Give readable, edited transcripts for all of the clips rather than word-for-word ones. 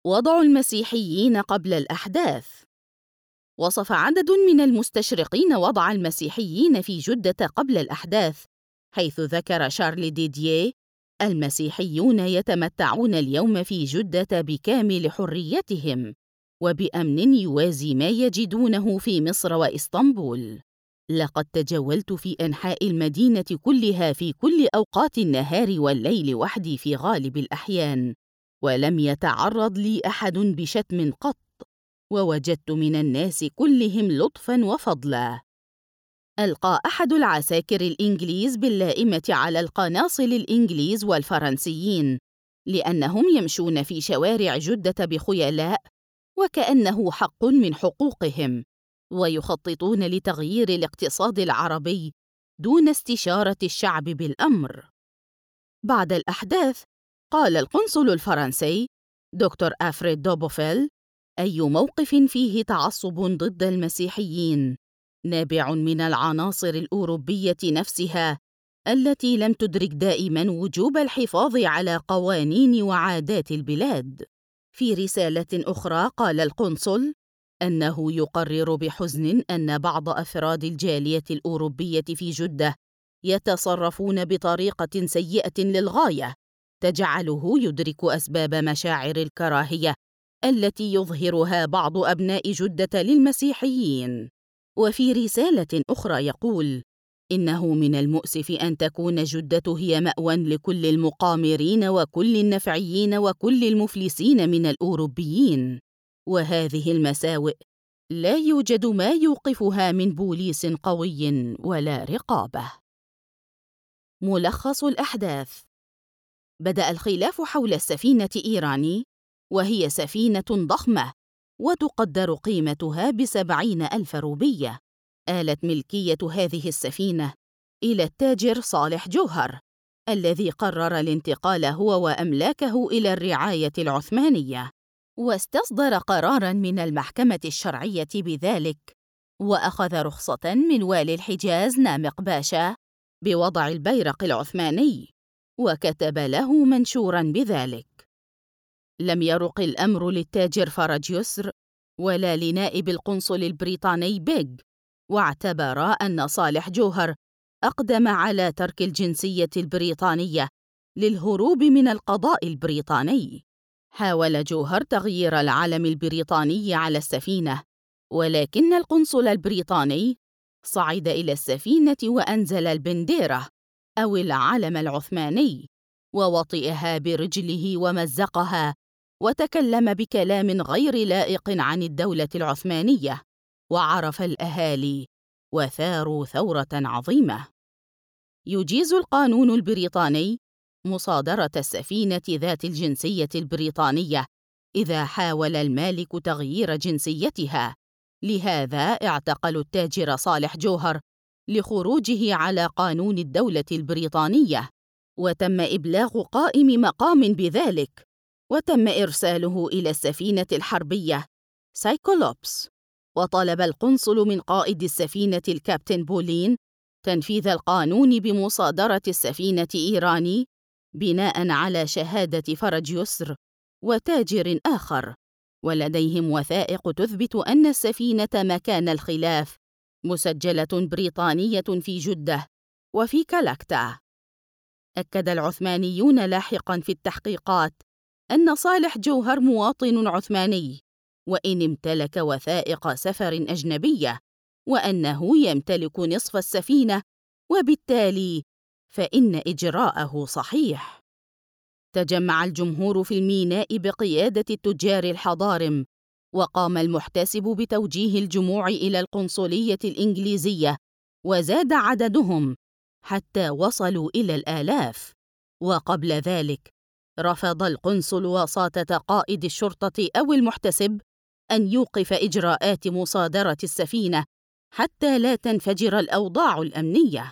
وضع المسيحيين قبل الأحداث. وصف عدد من المستشرقين وضع المسيحيين في جدة قبل الأحداث، حيث ذكر شارل ديديه: المسيحيون يتمتعون اليوم في جدة بكامل حريتهم وبأمن يوازي ما يجدونه في مصر وإسطنبول. لقد تجولت في أنحاء المدينة كلها في كل أوقات النهار والليل وحدي في غالب الأحيان، ولم يتعرض لي أحد بشتم قط، ووجدت من الناس كلهم لطفاً وفضلاً. ألقى أحد العساكر الإنجليز باللائمة على القناصل الإنجليز والفرنسيين لأنهم يمشون في شوارع جدة بخيلاء وكأنه حق من حقوقهم، ويخططون لتغيير الاقتصاد العربي دون استشارة الشعب بالأمر. بعد الأحداث، قال القنصل الفرنسي دكتور أفريد دوبوفيل: أي موقف فيه تعصب ضد المسيحيين نابع من العناصر الأوروبية نفسها التي لم تدرك دائماً وجوب الحفاظ على قوانين وعادات البلاد. في رسالة أخرى قال القنصل أنه يقرر بحزن أن بعض أفراد الجالية الأوروبية في جدة يتصرفون بطريقة سيئة للغاية تجعله يدرك أسباب مشاعر الكراهية التي يظهرها بعض أبناء جدة للمسيحيين. وفي رسالة أخرى يقول: إنه من المؤسف أن تكون جدة هي مأوى لكل المقامرين وكل النفعيين وكل المفلسين من الأوروبيين، وهذه المساوئ لا يوجد ما يوقفها من بوليس قوي ولا رقابة. ملخص الأحداث: بدأ الخلاف حول السفينة إيراني، وهي سفينة ضخمة وتقدر قيمتها ب70,000 روبية. آلت ملكية هذه السفينة إلى التاجر صالح جوهر، الذي قرر الانتقال هو وأملاكه إلى الرعاية العثمانية، واستصدر قراراً من المحكمة الشرعية بذلك، وأخذ رخصة من والي الحجاز نامق باشا بوضع البيرق العثماني، وكتب له منشوراً بذلك. لم يرق الأمر للتاجر فرج يسر ولا لنائب القنصل البريطاني بيغ، واعتبرا أن صالح جوهر أقدم على ترك الجنسية البريطانية للهروب من القضاء البريطاني. حاول جوهر تغيير العلم البريطاني على السفينة، ولكن القنصل البريطاني صعد إلى السفينة وأنزل البنديرة أو العلم العثماني، ووطئها برجله ومزقها، وتكلم بكلام غير لائق عن الدولة العثمانية، وعرف الأهالي وثاروا ثورة عظيمة. يجيز القانون البريطاني مصادرة السفينة ذات الجنسية البريطانية إذا حاول المالك تغيير جنسيتها، لهذا اعتقلوا التاجر صالح جوهر لخروجه على قانون الدولة البريطانية، وتم إبلاغ قائم مقام بذلك، وتم إرساله إلى السفينة الحربية سايكلوبس. وطلب القنصل من قائد السفينة الكابتن بولين تنفيذ القانون بمصادرة السفينة إيراني بناء على شهادة فرج يسر وتاجر آخر، ولديهم وثائق تثبت أن السفينة مكان الخلاف مسجلة بريطانية في جدة وفي كلاكتا. أكد العثمانيون لاحقاً في التحقيقات أن صالح جوهر مواطن عثماني، وإن امتلك وثائق سفر أجنبية، وأنه يمتلك نصف السفينة، وبالتالي فإن إجراءه صحيح. تجمع الجمهور في الميناء بقيادة التجار الحضارم، وقام المحتسب بتوجيه الجموع إلى القنصلية الإنجليزية، وزاد عددهم حتى وصلوا إلى الآلاف. وقبل ذلك رفض القنصل وساطة قائد الشرطة أو المحتسب أن يوقف إجراءات مصادرة السفينة حتى لا تنفجر الأوضاع الأمنية.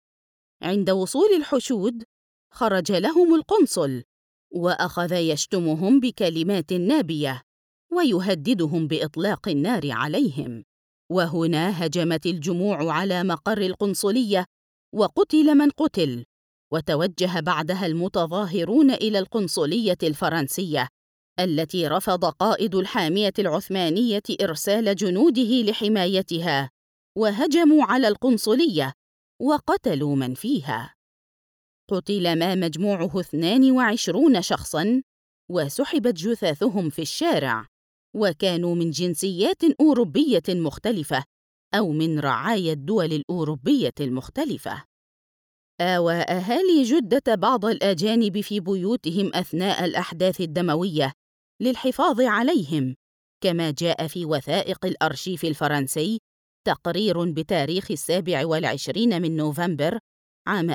عند وصول الحشود خرج لهم القنصل وأخذ يشتمهم بكلمات نابية ويهددهم بإطلاق النار عليهم، وهنا هجمت الجموع على مقر القنصلية وقتل من قتل، وتوجه بعدها المتظاهرون إلى القنصلية الفرنسية التي رفض قائد الحامية العثمانية إرسال جنوده لحمايتها، وهجموا على القنصلية وقتلوا من فيها. قتل ما مجموعه 22 شخصاً، وسحبت جثثهم في الشارع، وكانوا من جنسيات أوروبية مختلفة أو من رعايا الدول الأوروبية المختلفة. آوى أهالي جدة بعض الأجانب في بيوتهم أثناء الأحداث الدموية للحفاظ عليهم، كما جاء في وثائق الأرشيف الفرنسي تقرير بتاريخ 27 من نوفمبر عام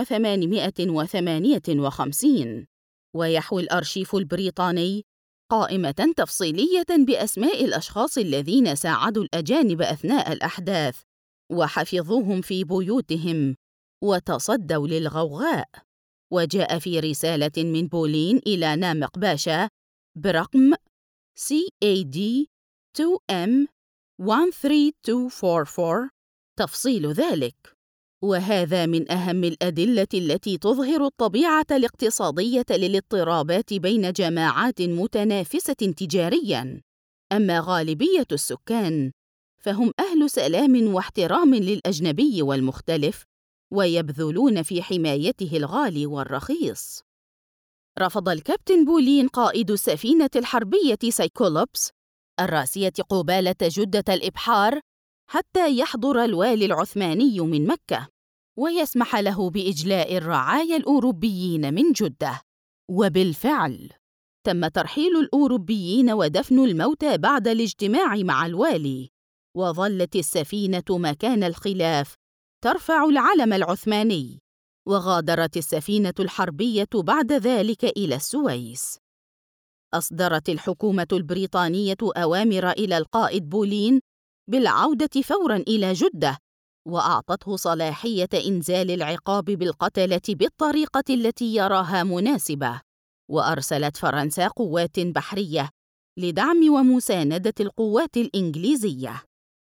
1858. ويحوي الأرشيف البريطاني قائمة تفصيلية بأسماء الأشخاص الذين ساعدوا الأجانب أثناء الأحداث وحفظوهم في بيوتهم وتصدوا للغوغاء. وجاء في رسالة من بولين إلى نامق باشا برقم CAD 2M 13244 تفصيل ذلك، وهذا من أهم الأدلة التي تظهر الطبيعة الاقتصادية للاضطرابات بين جماعات متنافسة تجارياً. أما غالبية السكان فهم أهل سلام واحترام للأجنبي والمختلف، ويبذلون في حمايته الغالي والرخيص. رفض الكابتن بولين قائد السفينة الحربية سايكلوبس الراسية قبالة جدة الإبحار حتى يحضر الوالي العثماني من مكة ويسمح له بإجلاء الرعايا الأوروبيين من جدة. وبالفعل تم ترحيل الأوروبيين ودفن الموتى بعد الاجتماع مع الوالي، وظلت السفينة مكان الخلاف ترفع العلم العثماني، وغادرت السفينة الحربية بعد ذلك إلى السويس. أصدرت الحكومة البريطانية أوامر إلى القائد بولين بالعودة فوراً إلى جدة، وأعطته صلاحية إنزال العقاب بالقتلة بالطريقة التي يراها مناسبة. وأرسلت فرنسا قوات بحرية لدعم ومساندة القوات الإنجليزية.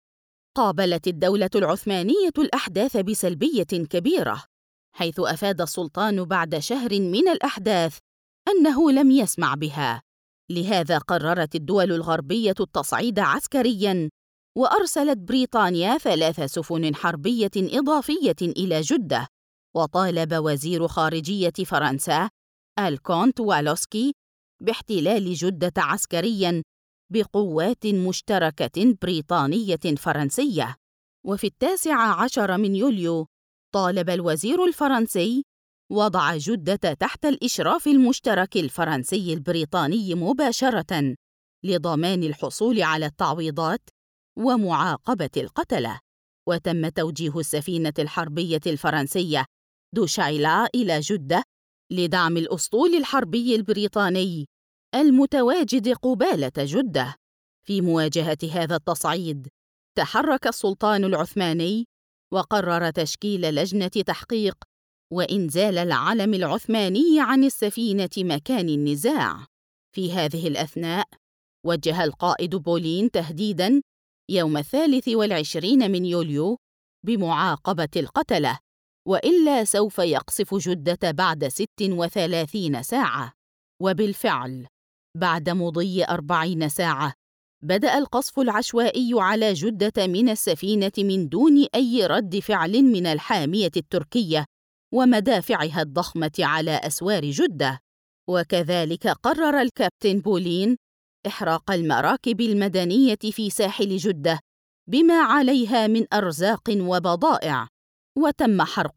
قابلت الدولة العثمانية الأحداث بسلبية كبيرة، حيث أفاد السلطان بعد شهر من الأحداث أنه لم يسمع بها. لهذا قررت الدول الغربية التصعيد عسكرياً، وأرسلت بريطانيا 3 سفن حربية إضافية إلى جدة. وطالب وزير خارجية فرنسا الكونت والوسكي باحتلال جدة عسكرياً بقوات مشتركة بريطانية فرنسية. وفي 19 من يوليو طالب الوزير الفرنسي وضع جدة تحت الإشراف المشترك الفرنسي البريطاني مباشرة لضمان الحصول على التعويضات ومعاقبة القتلة. وتم توجيه السفينة الحربية الفرنسية دوشايلا إلى جدة لدعم الأسطول الحربي البريطاني المتواجد قبالة جدة. في مواجهة هذا التصعيد تحرك السلطان العثماني وقرر تشكيل لجنة تحقيق وإنزال العلم العثماني عن السفينة مكان النزاع. في هذه الأثناء وجه القائد بولين تهديداً يوم 23 من يوليو بمعاقبة القتلة، وإلا سوف يقصف جدة بعد 36 ساعة. وبالفعل بعد مضي 40 ساعة بدأ القصف العشوائي على جدة من السفينة من دون أي رد فعل من الحامية التركية ومدافعها الضخمة على أسوار جدة. وكذلك قرر الكابتن بولين إحراق المراكب المدنية في ساحل جدة بما عليها من أرزاق وبضائع، وتم حرق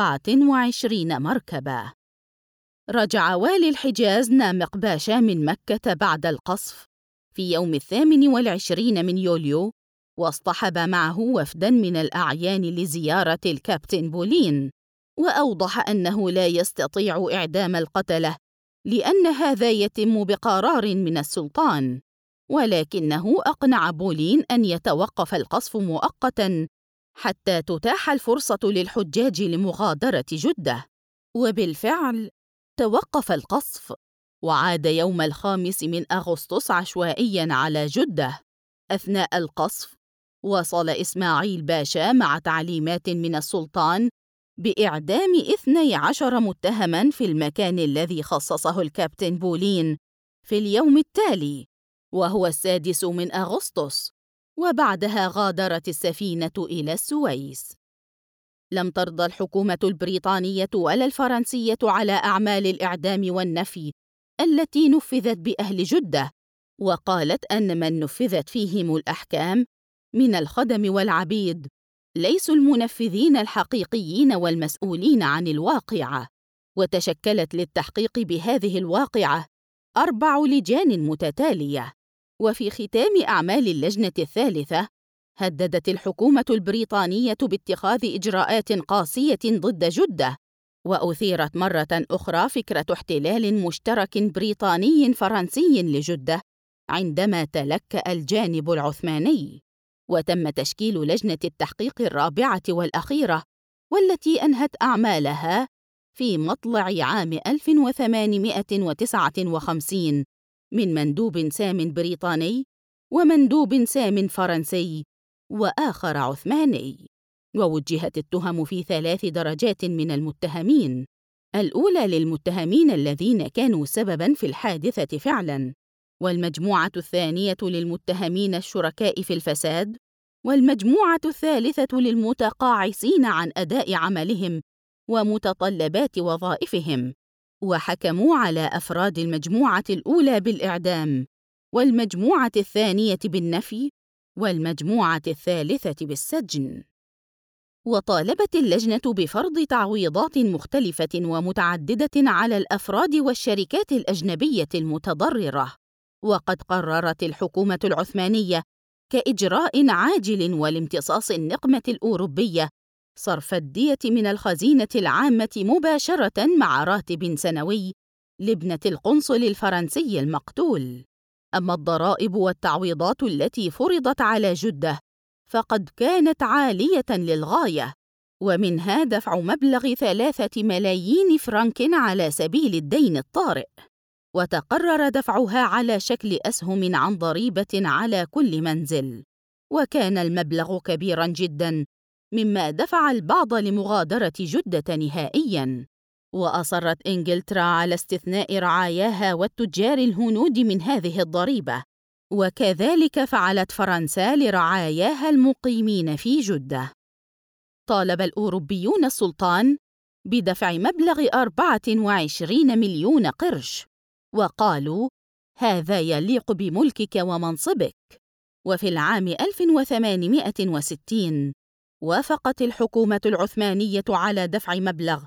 24 مركبة. رجع والي الحجاز نامق باشا من مكة بعد القصف في يوم 28 من يوليو، واصطحب معه وفداً من الأعيان لزيارة الكابتن بولين، وأوضح أنه لا يستطيع إعدام القتلة لأن هذا يتم بقرار من السلطان، ولكنه أقنع بولين أن يتوقف القصف مؤقتاً حتى تتاح الفرصة للحجاج لمغادرة جدة. وبالفعل توقف القصف، وعاد يوم 5 من أغسطس عشوائياً على جدة. أثناء القصف وصل إسماعيل باشا مع تعليمات من السلطان بإعدام 12 متهماً في المكان الذي خصصه الكابتن بولين في اليوم التالي، وهو 6 من أغسطس، وبعدها غادرت السفينة إلى السويس. لم ترضى الحكومة البريطانية ولا الفرنسية على أعمال الإعدام والنفي التي نفذت بأهل جدة، وقالت أن من نفذت فيهم الأحكام من الخدم والعبيد ليسوا المنفذين الحقيقيين والمسؤولين عن الواقعة. وتشكلت للتحقيق بهذه الواقعة 4 لجان متتالية. وفي ختام أعمال اللجنة الثالثة، هددت الحكومة البريطانية باتخاذ إجراءات قاسية ضد جدة، وأثيرت مرة أخرى فكرة احتلال مشترك بريطاني فرنسي لجدة عندما تلكأ الجانب العثماني. وتم تشكيل لجنة التحقيق الرابعة والأخيرة، والتي أنهت أعمالها في مطلع عام 1859 من مندوب سام بريطاني ومندوب سام فرنسي وآخر عثماني. ووجهت التهم في 3 درجات من المتهمين: الأولى للمتهمين الذين كانوا سبباً في الحادثة فعلاً، والمجموعة الثانية للمتهمين الشركاء في الفساد، والمجموعة الثالثة للمتقاعسين عن أداء عملهم ومتطلبات وظائفهم. وحكموا على أفراد المجموعة الأولى بالإعدام، والمجموعة الثانية بالنفي، والمجموعة الثالثة بالسجن. وطالبت اللجنة بفرض تعويضات مختلفة ومتعددة على الأفراد والشركات الأجنبية المتضررة. وقد قررت الحكومة العثمانية كإجراء عاجل ولامتصاص النقمة الأوروبية صرف الدية من الخزينة العامة مباشرة مع راتب سنوي لابنة القنصل الفرنسي المقتول. أما الضرائب والتعويضات التي فرضت على جدة فقد كانت عالية للغاية، ومنها دفع مبلغ 3 ملايين فرنك على سبيل الدين الطارئ، وتقرر دفعها على شكل أسهم عن ضريبة على كل منزل. وكان المبلغ كبيراً جداً، مما دفع البعض لمغادرة جدة نهائياً. وأصرت إنجلترا على استثناء رعاياها والتجار الهنود من هذه الضريبة، وكذلك فعلت فرنسا لرعاياها المقيمين في جدة. طالب الأوروبيون السلطان بدفع مبلغ 24 مليون قرش، وقالوا: هذا يليق بملكك ومنصبك. وفي العام 1860 وافقت الحكومة العثمانية على دفع مبلغ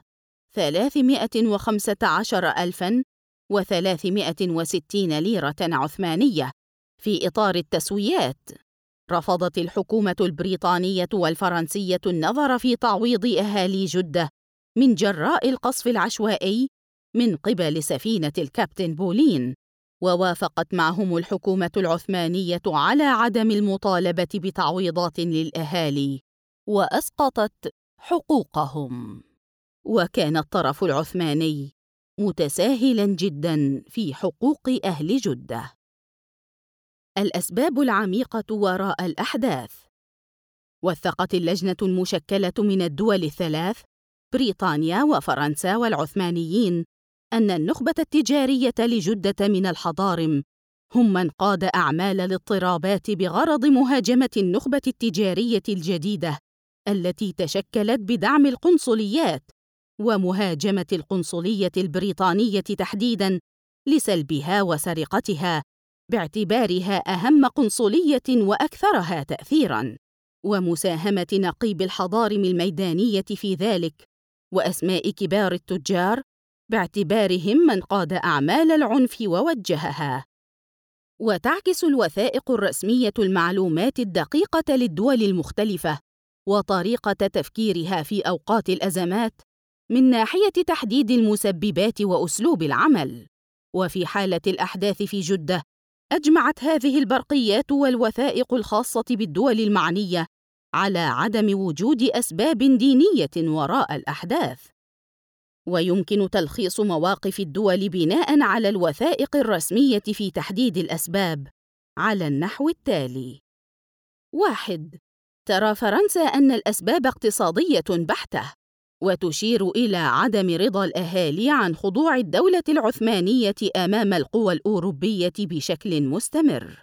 315,360 ليرة عثمانية في إطار التسويات. رفضت الحكومة البريطانية والفرنسية النظر في تعويض أهالي جدة من جراء القصف العشوائي من قبل سفينة الكابتن بولين، ووافقت معهم الحكومة العثمانية على عدم المطالبة بتعويضات للأهالي، وأسقطت حقوقهم. وكان الطرف العثماني متساهلاً جداً في حقوق أهل جدة. الأسباب العميقة وراء الأحداث. وثقت اللجنة المشكلة من الدول ال3 بريطانيا وفرنسا والعثمانيين أن النخبة التجارية لجدة من الحضارم هم من قاد أعمال الاضطرابات بغرض مهاجمة النخبة التجارية الجديدة التي تشكلت بدعم القنصليات، ومهاجمة القنصلية البريطانية تحديداً لسلبها وسرقتها باعتبارها أهم قنصلية وأكثرها تأثيراً، ومساهمة نقيب الحضارم الميدانية في ذلك، وأسماء كبار التجار باعتبارهم من قاد أعمال العنف ووجهها. وتعكس الوثائق الرسمية المعلومات الدقيقة للدول المختلفة وطريقة تفكيرها في أوقات الأزمات من ناحية تحديد المسببات وأسلوب العمل. وفي حالة الأحداث في جدة، أجمعت هذه البرقيات والوثائق الخاصة بالدول المعنية على عدم وجود أسباب دينية وراء الأحداث. ويمكن تلخيص مواقف الدول بناءً على الوثائق الرسمية في تحديد الأسباب على النحو التالي: 1. ترى فرنسا أن الأسباب اقتصادية بحتة، وتشير إلى عدم رضا الأهالي عن خضوع الدولة العثمانية أمام القوى الأوروبية بشكل مستمر.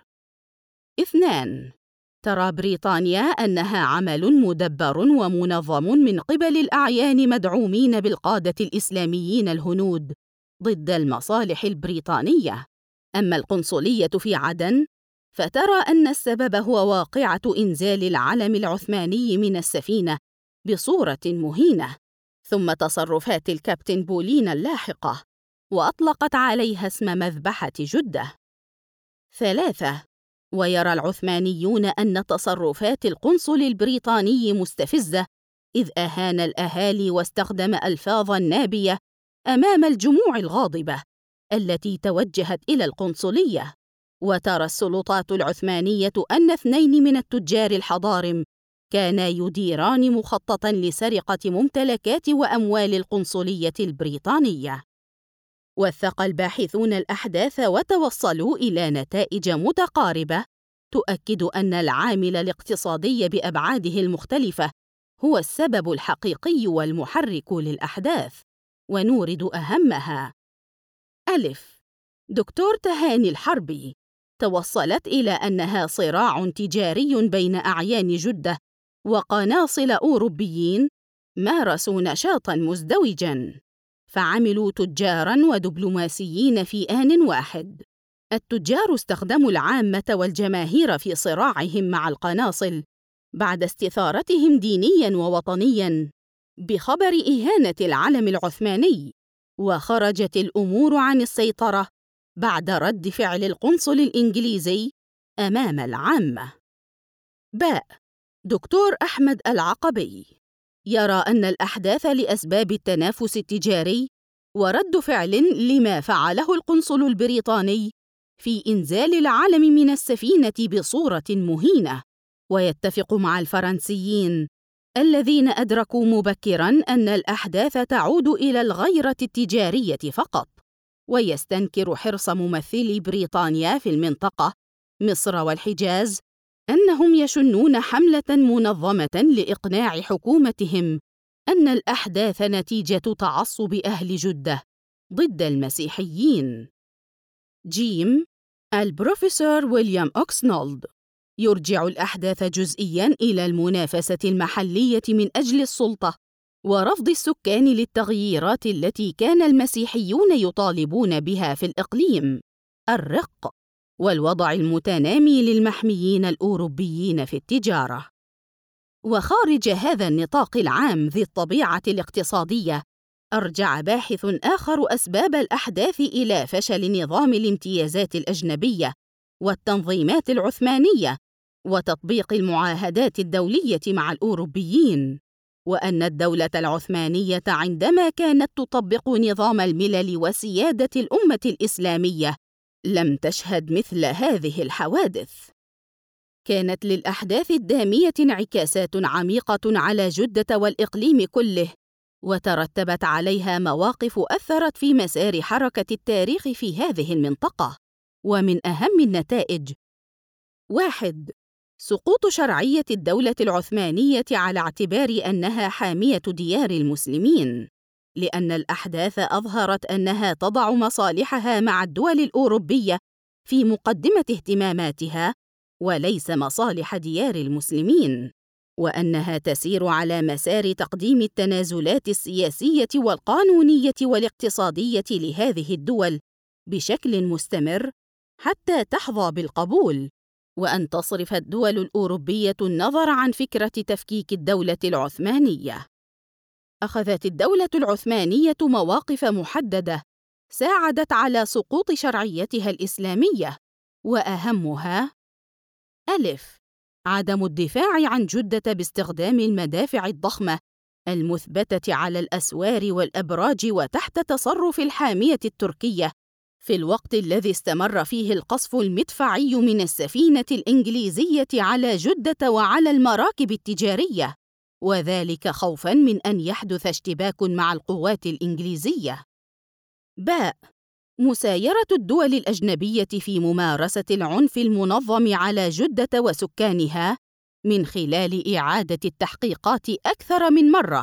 2. ترى بريطانيا أنها عمل مدبر ومنظم من قبل الأعيان مدعومين بالقادة الإسلاميين الهنود ضد المصالح البريطانية. أما القنصلية في عدن فترى أن السبب هو واقعة إنزال العلم العثماني من السفينة بصورة مهينة، ثم تصرفات الكابتن بولين اللاحقة، وأطلقت عليها اسم مذبحة جدة. 3. ويرى العثمانيون أن تصرفات القنصل البريطاني مستفزة، إذ أهان الأهالي واستخدم ألفاظاً نابية أمام الجموع الغاضبة التي توجهت إلى القنصلية. وترى السلطات العثمانية أن 2 من التجار الحضارم كانا يديران مخططاً لسرقة ممتلكات وأموال القنصلية البريطانية. وثق الباحثون الأحداث وتوصلوا إلى نتائج متقاربة تؤكد أن العامل الاقتصادي بأبعاده المختلفة هو السبب الحقيقي والمحرك للأحداث، ونورد أهمها. ألف. دكتور تهاني الحربي توصلت إلى أنها صراع تجاري بين أعيان جدة وقناصل أوروبيين مارسوا نشاطاً مزدوجاً، فعملوا تجاراً ودبلوماسيين في آن واحد. التجار استخدموا العامة والجماهير في صراعهم مع القناصل بعد استثارتهم دينياً ووطنياً بخبر إهانة العلم العثماني، وخرجت الأمور عن السيطرة بعد رد فعل القنصل الإنجليزي أمام العامة. باء. دكتور أحمد العقبي يرى أن الأحداث لأسباب التنافس التجاري ورد فعل لما فعله القنصل البريطاني في إنزال العلم من السفينة بصورة مهينة، ويتفق مع الفرنسيين الذين أدركوا مبكراً أن الأحداث تعود إلى الغيرة التجارية فقط، ويستنكر حرص ممثلي بريطانيا في المنطقة مصر والحجاز أنهم يشنون حملة منظمة لإقناع حكومتهم أن الأحداث نتيجة تعصب أهل جدة ضد المسيحيين. جيم. البروفيسور ويليام أوكسنولد يرجع الأحداث جزئياً إلى المنافسة المحلية من أجل السلطة ورفض السكان للتغييرات التي كان المسيحيون يطالبون بها في الإقليم: الرق والوضع المتنامي للمحميين الأوروبيين في التجارة. وخارج هذا النطاق العام ذي الطبيعة الاقتصادية، أرجع باحث آخر أسباب الأحداث إلى فشل نظام الامتيازات الأجنبية والتنظيمات العثمانية وتطبيق المعاهدات الدولية مع الأوروبيين، وأن الدولة العثمانية عندما كانت تطبق نظام الملل وسيادة الأمة الإسلامية لم تشهد مثل هذه الحوادث. كانت للأحداث الدامية انعكاسات عميقة على جدة والإقليم كله، وترتبت عليها مواقف أثرت في مسار حركة التاريخ في هذه المنطقة. ومن أهم النتائج: 1. سقوط شرعية الدولة العثمانية على اعتبار أنها حامية ديار المسلمين، لأن الأحداث أظهرت أنها تضع مصالحها مع الدول الأوروبية في مقدمة اهتماماتها وليس مصالح ديار المسلمين، وأنها تسير على مسار تقديم التنازلات السياسية والقانونية والاقتصادية لهذه الدول بشكل مستمر حتى تحظى بالقبول، وأن تصرف الدول الأوروبية النظر عن فكرة تفكيك الدولة العثمانية. أخذت الدولة العثمانية مواقف محددة ساعدت على سقوط شرعيتها الإسلامية، وأهمها: ألف. عدم الدفاع عن جدة باستخدام المدافع الضخمة المثبتة على الأسوار والأبراج وتحت تصرف الحامية التركية في الوقت الذي استمر فيه القصف المدفعي من السفينة الإنجليزية على جدة وعلى المراكب التجارية، وذلك خوفاً من أن يحدث اشتباك مع القوات الإنجليزية. باء. مسايرة الدول الأجنبية في ممارسة العنف المنظم على جدة وسكانها من خلال إعادة التحقيقات أكثر من مرة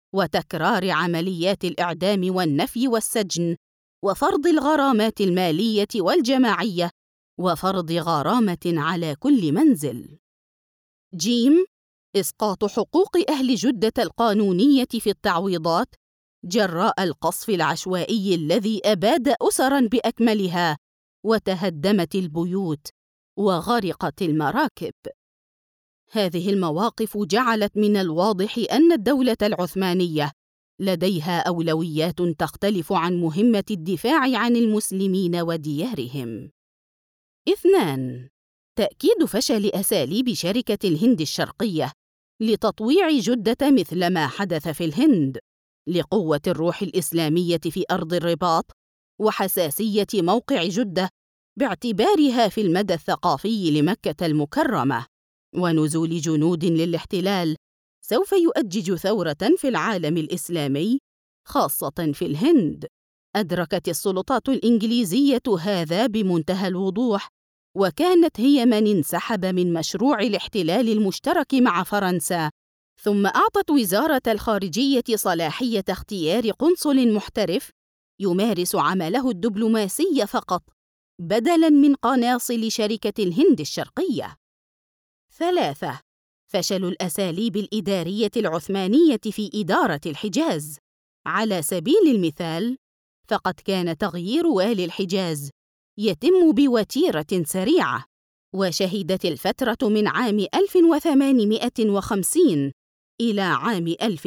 وتكرار عمليات الإعدام والنفي والسجن، وفرض الغرامات المالية والجماعية، وفرض غرامة على كل منزل. ج. إسقاط حقوق أهل جدة القانونية في التعويضات جراء القصف العشوائي الذي أباد أسراً بأكملها، وتهدمت البيوت، وغرقت المراكب. هذه المواقف جعلت من الواضح أن الدولة العثمانية لديها أولويات تختلف عن مهمة الدفاع عن المسلمين وديارهم. 2. تأكيد فشل أساليب شركة الهند الشرقية لتطويع جدة مثل ما حدث في الهند، لقوة الروح الإسلامية في أرض الرباط وحساسية موقع جدة باعتبارها في المدى الثقافي لمكة المكرمة، ونزول جنود للاحتلال سوف يؤجج ثورة في العالم الإسلامي خاصة في الهند. أدركت السلطات الإنجليزية هذا بمنتهى الوضوح، وكانت هي من انسحب من مشروع الاحتلال المشترك مع فرنسا، ثم أعطت وزارة الخارجية صلاحية اختيار قنصل محترف يمارس عمله الدبلوماسي فقط بدلاً من قناصل شركة الهند الشرقية. 3. فشل الأساليب الإدارية العثمانية في إدارة الحجاز. على سبيل المثال، فقد كان تغيير والي الحجاز يتم بوتيرة سريعة، وشهدت الفترة من عام 1850 إلى عام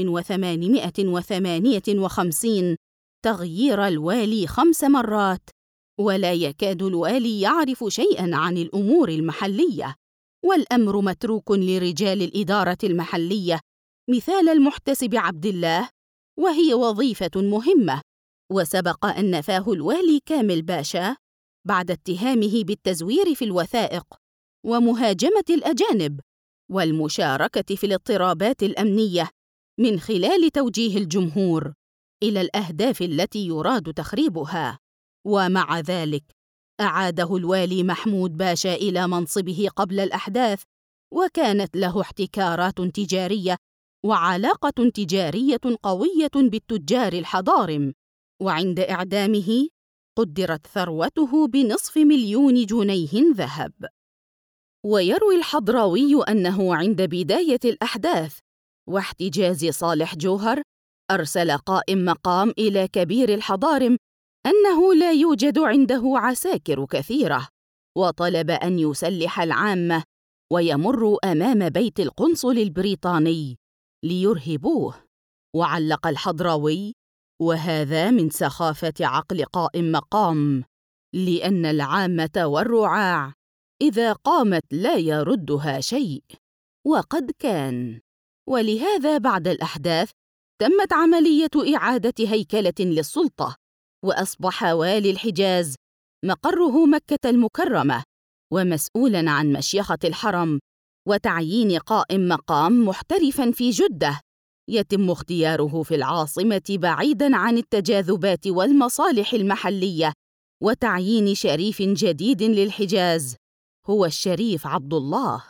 1858 تغيير الوالي 5 مرات، ولا يكاد الوالي يعرف شيئاً عن الأمور المحلية، والأمر متروك لرجال الإدارة المحلية مثال المحتسب عبد الله، وهي وظيفة مهمة. وسبق أن نفاه الوالي كامل باشا بعد اتهامه بالتزوير في الوثائق ومهاجمة الأجانب والمشاركة في الاضطرابات الأمنية من خلال توجيه الجمهور إلى الأهداف التي يراد تخريبها. ومع ذلك أعاده الوالي محمود باشا إلى منصبه قبل الأحداث، وكانت له احتكارات تجارية وعلاقة تجارية قوية بالتجار الحضارم، وعند إعدامه قدرت ثروته ب500,000 جنيه ذهب. ويروي الحضراوي أنه عند بداية الأحداث واحتجاز صالح جوهر أرسل قائم مقام إلى كبير الحضارم أنه لا يوجد عنده عساكر كثيرة، وطلب أن يسلح العامة ويمروا أمام بيت القنصل البريطاني ليرهبوه. وعلق الحضراوي: وهذا من سخافة عقل قائم مقام، لأن العامة والرعاع إذا قامت لا يردها شيء. وقد كان، ولهذا بعد الأحداث تمت عملية إعادة هيكلة للسلطة، وأصبح والي الحجاز مقره مكة المكرمة ومسؤولاً عن مشيخة الحرم، وتعيين قائم مقام محترفاً في جدة يتم اختياره في العاصمة بعيداً عن التجاذبات والمصالح المحلية، وتعيين شريف جديد للحجاز هو الشريف عبد الله.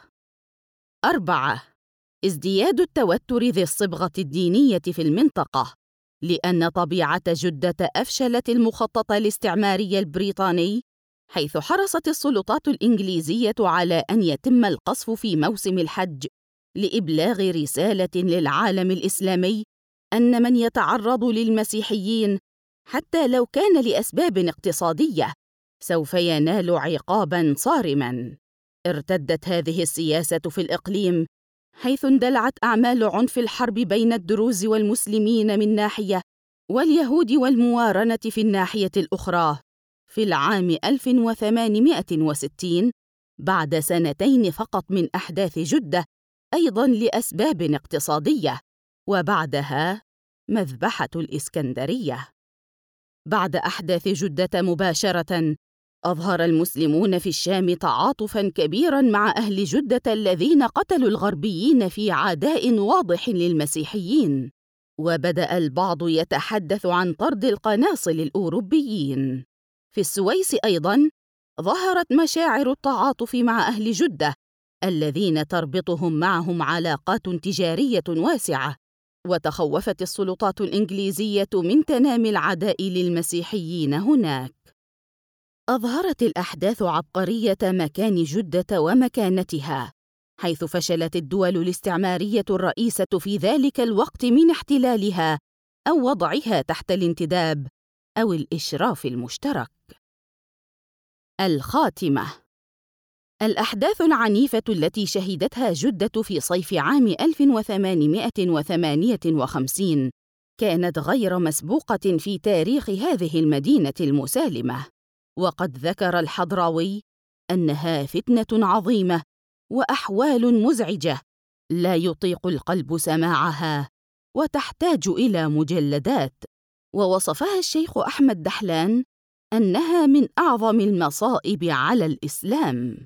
4. ازدياد التوتر ذي الصبغة الدينية في المنطقة، لأن طبيعة جدة أفشلت المخطط الاستعماري البريطاني، حيث حرصت السلطات الإنجليزية على أن يتم القصف في موسم الحج لإبلاغ رسالة للعالم الإسلامي أن من يتعرض للمسيحيين حتى لو كان لأسباب اقتصادية سوف ينال عقاباً صارماً. ارتدت هذه السياسة في الإقليم، حيث اندلعت أعمال عنف الحرب بين الدروز والمسلمين من ناحية واليهود والموارنة في الناحية الأخرى. في العام 1860 بعد 2 فقط من أحداث جدة، أيضاً لأسباب اقتصادية، وبعدها مذبحة الإسكندرية. بعد أحداث جدة مباشرةً أظهر المسلمون في الشام تعاطفاً كبيراً مع أهل جدة الذين قتلوا الغربيين في عداء واضح للمسيحيين، وبدأ البعض يتحدث عن طرد القناصل الأوروبيين. في السويس أيضاً ظهرت مشاعر التعاطف مع أهل جدة الذين تربطهم معهم علاقات تجارية واسعة، وتخوّفت السلطات الإنجليزية من تنامي العداء للمسيحيين هناك. أظهرت الأحداث عبقرية مكان جدة ومكانتها، حيث فشلت الدول الاستعمارية الرئيسة في ذلك الوقت من احتلالها أو وضعها تحت الانتداب أو الإشراف المشترك. الخاتمة. الأحداث العنيفة التي شهدتها جدة في صيف عام 1858 كانت غير مسبوقة في تاريخ هذه المدينة المسالمة، وقد ذكر الحضراوي أنها فتنة عظيمة وأحوال مزعجة لا يطيق القلب سماعها وتحتاج إلى مجلدات. ووصفها الشيخ أحمد دحلان أنها من أعظم المصائب على الإسلام.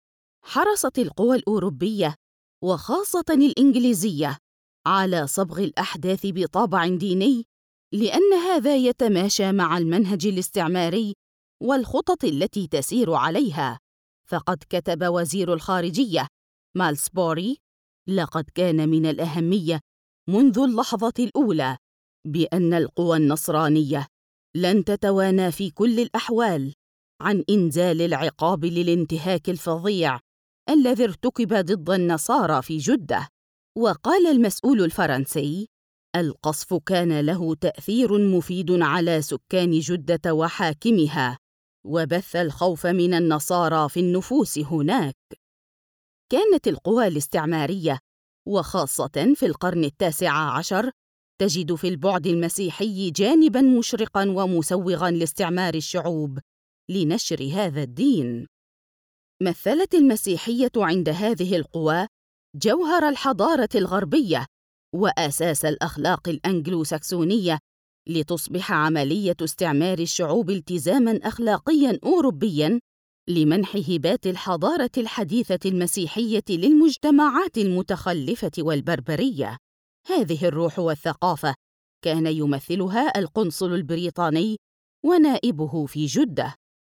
حرصت القوى الأوروبية وخاصة الإنجليزية على صبغ الأحداث بطابع ديني، لأن هذا يتماشى مع المنهج الاستعماري والخطط التي تسير عليها. فقد كتب وزير الخارجية مالسبوري: لقد كان من الأهمية منذ اللحظة الأولى بأن القوى النصرانية لن تتوانى في كل الأحوال عن إنزال العقاب للانتهاك الفظيع الذي ارتكب ضد النصارى في جدة. وقال المسؤول الفرنسي: القصف كان له تأثير مفيد على سكان جدة وحاكمها، وبث الخوف من النصارى في النفوس هناك. كانت القوى الاستعمارية وخاصة في القرن 19 تجد في البعد المسيحي جانباً مشرقاً ومسوغاً لاستعمار الشعوب لنشر هذا الدين. مثلت المسيحية عند هذه القوى جوهر الحضارة الغربية وأساس الأخلاق الأنجلو-ساكسونية، لتصبح عملية استعمار الشعوب التزاماً أخلاقياً أوروبياً لمنح هبات الحضارة الحديثة المسيحية للمجتمعات المتخلفة والبربرية. هذه الروح والثقافة كان يمثلها القنصل البريطاني ونائبه في جدة،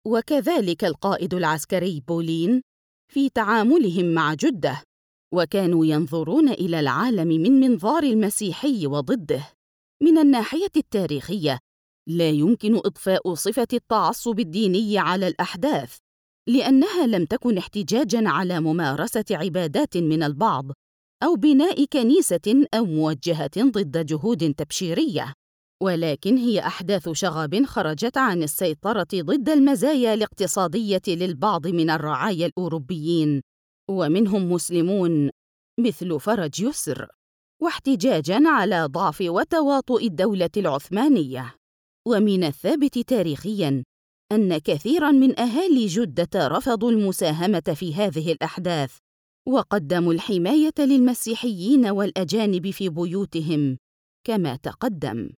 وكذلك القائد العسكري بولين في تعاملهم مع جدة، وكانوا ينظرون إلى العالم من منظار المسيحي وضده. من الناحية التاريخية لا يمكن إضفاء صفة التعصب الديني على الأحداث، لأنها لم تكن احتجاجاً على ممارسة عبادات من البعض أو بناء كنيسة أو موجهة ضد جهود تبشيرية، ولكن هي أحداث شغب خرجت عن السيطرة ضد المزايا الاقتصادية للبعض من الرعايا الأوروبيين، ومنهم مسلمون مثل فرج يسر، واحتجاجاً على ضعف وتواطؤ الدولة العثمانية. ومن الثابت تاريخياً أن كثيراً من أهالي جدة رفضوا المساهمة في هذه الأحداث، وقدموا الحماية للمسيحيين والأجانب في بيوتهم كما تقدم.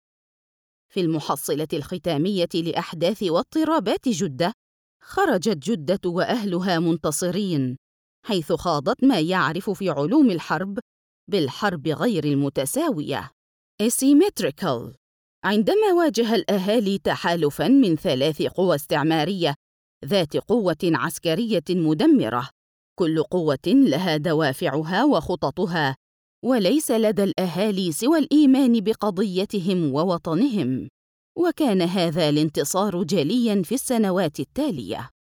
في المحصلة الختامية لأحداث واضطرابات جدة، خرجت جدة وأهلها منتصرين، حيث خاضت ما يعرف في علوم الحرب بالحرب غير المتساوية asymmetrical، عندما واجه الأهالي تحالفاً من 3 قوى استعمارية ذات قوة عسكرية مدمرة، كل قوة لها دوافعها وخططها، وليس لدى الأهالي سوى الإيمان بقضيتهم ووطنهم. وكان هذا الانتصار جلياً في السنوات التالية.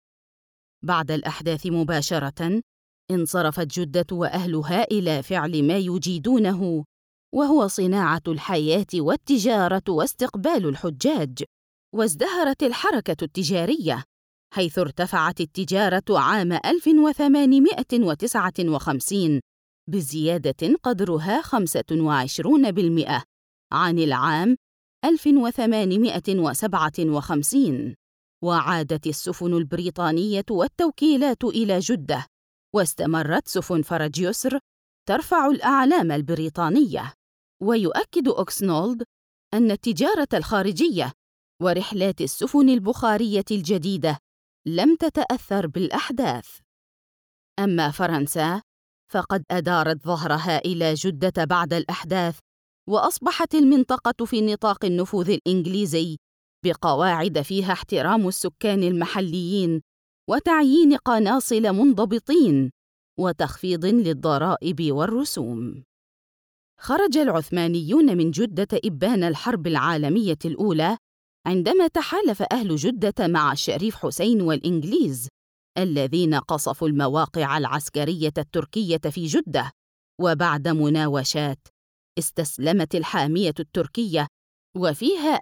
بعد الأحداث مباشرة انصرفت جدة وأهلها إلى فعل ما يجيدونه، وهو صناعة الحياة والتجارة واستقبال الحجاج. وازدهرت الحركة التجارية، حيث ارتفعت التجارة عام 1859 بزيادة قدرها 25% عن العام 1857، وعادت السفن البريطانية والتوكيلات إلى جدة، واستمرت سفن فرج يسر ترفع الأعلام البريطانية. ويؤكد أوكسنولد أن التجارة الخارجية ورحلات السفن البخارية الجديدة لم تتأثر بالأحداث. أما فرنسا فقد أدارت ظهرها إلى جدة بعد الأحداث، وأصبحت المنطقة في نطاق النفوذ الإنجليزي بقواعد فيها احترام السكان المحليين وتعيين قناصل منضبطين وتخفيض للضرائب والرسوم. خرج العثمانيون من جدة إبان الحرب العالمية الأولى عندما تحالف أهل جدة مع الشريف حسين والإنجليز الذين قصفوا المواقع العسكرية التركية في جدة. وبعد مناوشات استسلمت الحامية التركية وفيها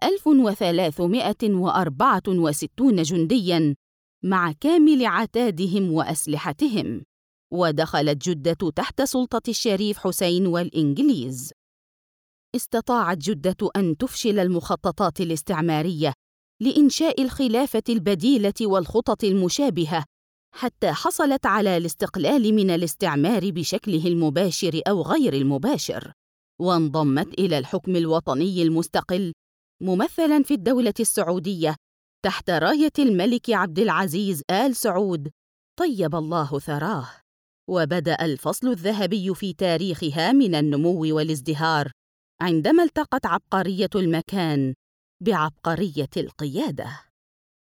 1364 جندياً مع كامل عتادهم وأسلحتهم، ودخلت جدة تحت سلطة الشريف حسين والإنجليز. استطاعت جدة أن تفشل المخططات الاستعمارية لإنشاء الخلافة البديلة والخطط المشابهة حتى حصلت على الاستقلال من الاستعمار بشكله المباشر أو غير المباشر، وانضمت إلى الحكم الوطني المستقل ممثلاً في الدولة السعودية تحت راية الملك عبد العزيز آل سعود طيب الله ثراه. وبدأ الفصل الذهبي في تاريخها من النمو والازدهار عندما التقت عبقرية المكان بعبقرية القيادة.